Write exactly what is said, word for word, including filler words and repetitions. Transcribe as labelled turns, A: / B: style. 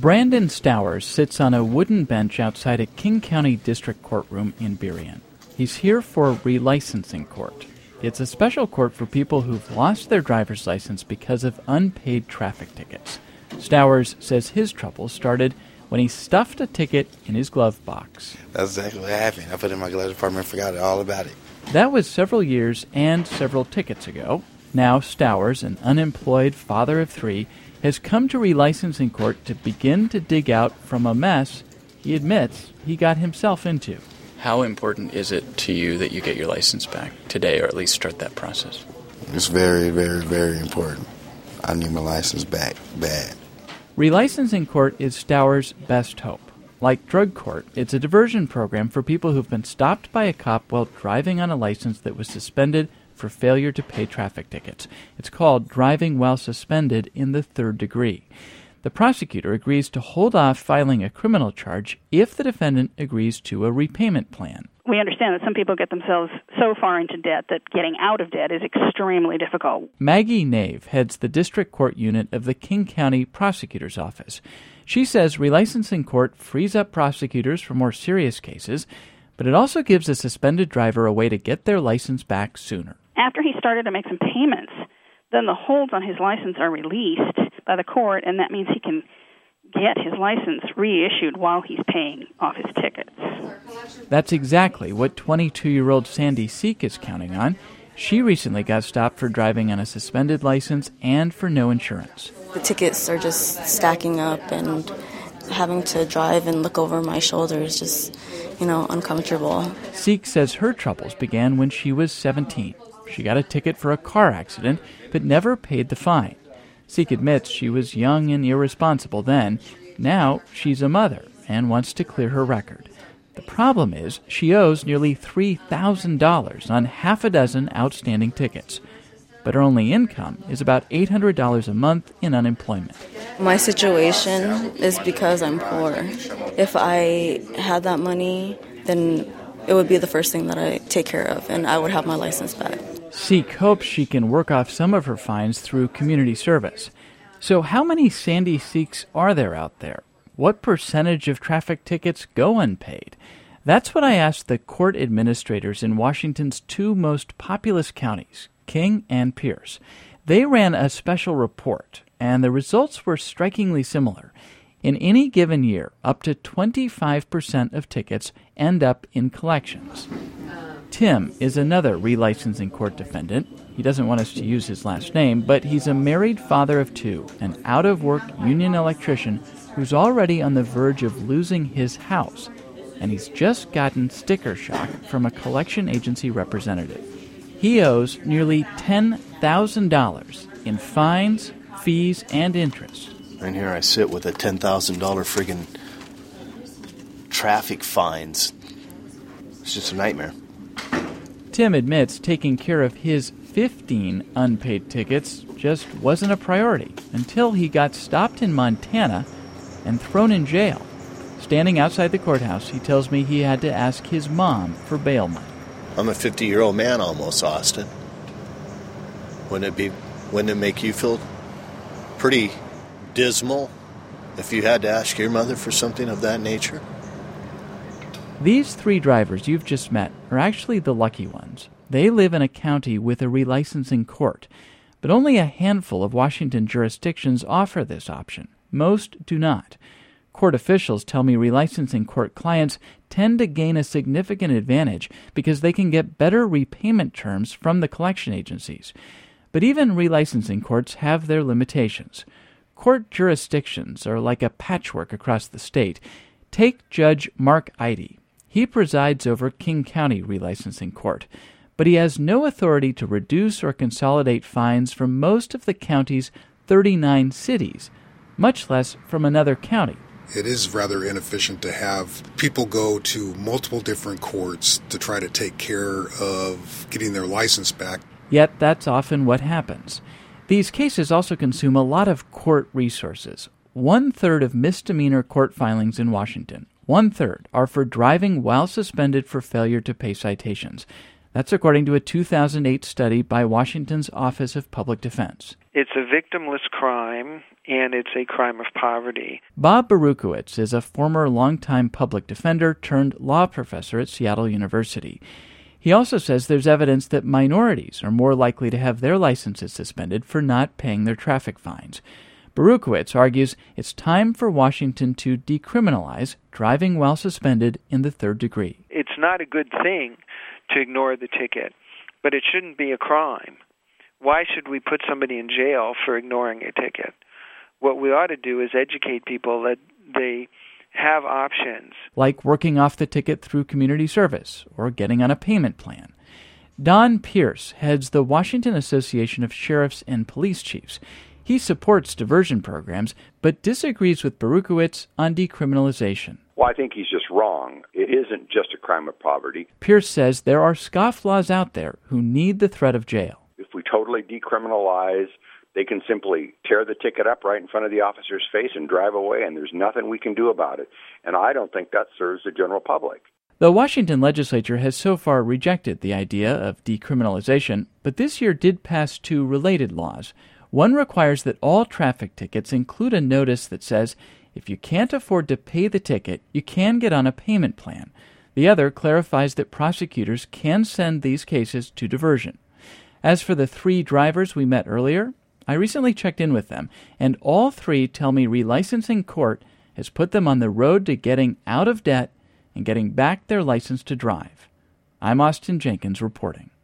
A: Brandon Stowers sits on a wooden bench outside a King County District courtroom in Berrien. He's here for relicensing court. It's a special court for people who've lost their driver's license because of unpaid traffic tickets. Stowers says his trouble started when he stuffed a ticket in his glove box.
B: That's exactly what happened. I put it in my glove department and forgot all about it.
A: That was several years and several tickets ago. Now Stowers, an unemployed father of three, has come to relicensing court to begin to dig out from a mess he admits he got himself into.
C: How important is it to you that you get your license back today, or at least start that process?
B: It's very, very, very important. I need my license back bad.
A: Relicensing court is Stowers' best hope. Like drug court, it's a diversion program for people who've been stopped by a cop while driving on a license that was suspended for failure to pay traffic tickets. It's called driving while suspended in the third degree. The prosecutor agrees to hold off filing a criminal charge if the defendant agrees to a repayment plan.
D: We understand that some people get themselves so far into debt that getting out of debt is extremely difficult.
A: Maggie Nave heads the district court unit of the King County Prosecutor's Office. She says relicensing court frees up prosecutors for more serious cases, but it also gives a suspended driver a way to get their license back sooner.
D: After he started to make some payments, then the holds on his license are released by the court, and that means he can get his license reissued while he's paying off his tickets.
A: That's exactly what twenty-two-year-old Sandy Seek is counting on. She recently got stopped for driving on a suspended license and for no insurance.
E: The tickets are just stacking up, and having to drive and look over my shoulder is just, you know, uncomfortable.
A: Seek says her troubles began when she was seventeen. She got a ticket for a car accident, but never paid the fine. Seek admits she was young and irresponsible then. Now she's a mother and wants to clear her record. The problem is she owes nearly three thousand dollars on half a dozen outstanding tickets. But her only income is about eight hundred dollars a month in unemployment.
E: My situation is because I'm poor. If I had that money, then it would be the first thing that I take care of, and I would have my license back.
A: Seek hopes she can work off some of her fines through community service. So how many Sandy Seeks are there out there? What percentage of traffic tickets go unpaid? That's what I asked the court administrators in Washington's two most populous counties, King and Pierce. They ran a special report, and the results were strikingly similar. In any given year, up to twenty-five percent of tickets end up in collections. Tim is another relicensing court defendant. He doesn't want us to use his last name, but he's a married father of two, an out-of-work union electrician who's already on the verge of losing his house, and he's just gotten sticker shock from a collection agency representative. He owes nearly ten thousand dollars in fines, fees, and interest.
F: And here I sit with a ten thousand dollars friggin' traffic fines. It's just a nightmare.
A: Tim admits taking care of his fifteen unpaid tickets just wasn't a priority until he got stopped in Montana and thrown in jail. Standing outside the courthouse, he tells me he had to ask his mom for bail money.
F: I'm a fifty-year-old man almost, Austin. Wouldn't it be, wouldn't it make you feel pretty dismal if you had to ask your mother for something of that nature?
A: These three drivers you've just met are actually the lucky ones. They live in a county with a relicensing court, but only a handful of Washington jurisdictions offer this option. Most do not. Court officials tell me relicensing court clients tend to gain a significant advantage because they can get better repayment terms from the collection agencies. But even relicensing courts have their limitations. Court jurisdictions are like a patchwork across the state. Take Judge Mark Eide. He presides over King County Relicensing Court, but he has no authority to reduce or consolidate fines from most of the county's thirty-nine cities, much less from another county.
G: It is rather inefficient to have people go to multiple different courts to try to take care of getting their license back.
A: Yet that's often what happens. These cases also consume a lot of court resources. One-third of misdemeanor court filings in Washington, one-third, are for driving while suspended for failure to pay citations. That's according to a two thousand eight study by Washington's Office of Public Defense.
H: It's a victimless crime, and it's a crime of poverty.
A: Bob Berukowitz is a former longtime public defender turned law professor at Seattle University. He also says there's evidence that minorities are more likely to have their licenses suspended for not paying their traffic fines. Berukowitz argues it's time for Washington to decriminalize driving while suspended in the third degree.
H: It's not a good thing to ignore the ticket, but it shouldn't be a crime. Why should we put somebody in jail for ignoring a ticket? What we ought to do is educate people that they have options.
A: Like working off the ticket through community service or getting on a payment plan. Don Pierce heads the Washington Association of Sheriffs and Police Chiefs. He supports diversion programs, but disagrees with Berukowitz on decriminalization.
I: Well, I think he's just wrong. It isn't just a crime of poverty.
A: Pierce says there are scofflaws out there who need the threat of jail.
I: If we totally decriminalize, they can simply tear the ticket up right in front of the officer's face and drive away, and there's nothing we can do about it. And I don't think that serves the general public.
A: The Washington legislature has so far rejected the idea of decriminalization, but this year did pass two related laws. One requires that all traffic tickets include a notice that says if you can't afford to pay the ticket, you can get on a payment plan. The other clarifies that prosecutors can send these cases to diversion. As for the three drivers we met earlier, I recently checked in with them, and all three tell me relicensing court has put them on the road to getting out of debt and getting back their license to drive. I'm Austin Jenkins reporting.